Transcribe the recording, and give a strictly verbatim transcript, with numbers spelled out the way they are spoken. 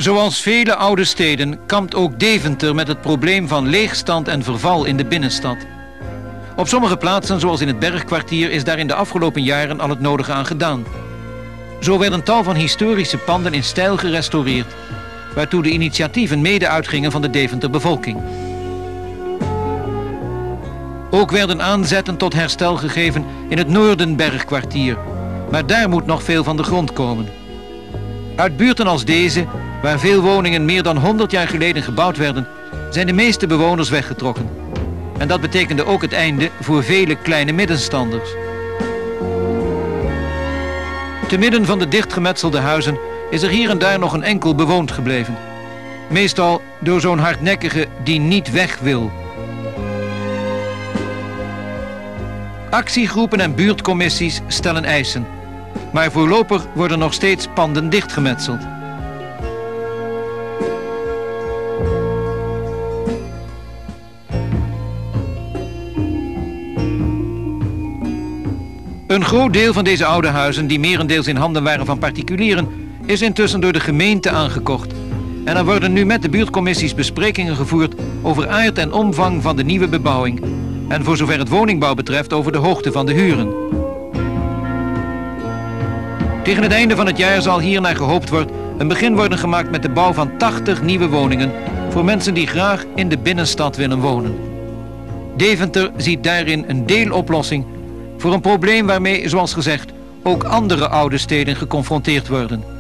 Zoals vele oude steden kampt ook Deventer met het probleem van leegstand en verval in de binnenstad. Op sommige plaatsen, zoals in het Bergkwartier, is daar in de afgelopen jaren al het nodige aan gedaan. Zo werden tal van historische panden in stijl gerestaureerd, waartoe de initiatieven mede uitgingen van de Deventer bevolking. Ook werden aanzetten tot herstel gegeven in het Noordenbergkwartier, maar daar moet nog veel van de grond komen. Uit buurten als deze, waar veel woningen meer dan honderd jaar geleden gebouwd werden, zijn de meeste bewoners weggetrokken. En dat betekende ook het einde voor vele kleine middenstanders. Te midden van de dichtgemetselde huizen is er hier en daar nog een enkel bewoond gebleven. Meestal door zo'n hardnekkige die niet weg wil. Actiegroepen en buurtcommissies stellen eisen. Maar voorlopig worden nog steeds panden dichtgemetseld. Een groot deel van deze oude huizen, die merendeels in handen waren van particulieren, is intussen door de gemeente aangekocht. En er worden nu met de buurtcommissies besprekingen gevoerd over aard en omvang van de nieuwe bebouwing. En voor zover het woningbouw betreft over de hoogte van de huren. Tegen het einde van het jaar zal hier naar gehoopt wordt een begin worden gemaakt met de bouw van tachtig nieuwe woningen voor mensen die graag in de binnenstad willen wonen. Deventer ziet daarin een deeloplossing voor een probleem waarmee, zoals gezegd, ook andere oude steden geconfronteerd worden.